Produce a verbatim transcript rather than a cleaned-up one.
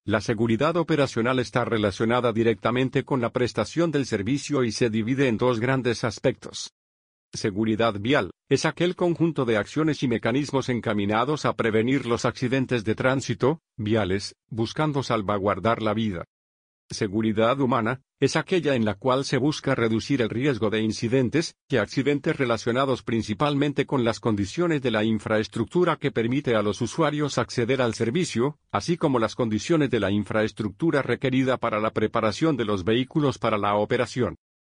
La seguridad operacional está relacionada directamente con la prestación del servicio y se divide en dos grandes aspectos. Seguridad vial, es aquel conjunto de acciones y mecanismos encaminados a prevenir los accidentes de tránsito, viales, buscando salvaguardar la vida. Seguridad humana, es aquella en la cual se busca reducir el riesgo de incidentes y accidentes relacionados principalmente con las condiciones de la infraestructura que permite a los usuarios acceder al servicio, así como las condiciones de la infraestructura requerida para la preparación de los vehículos para la operación.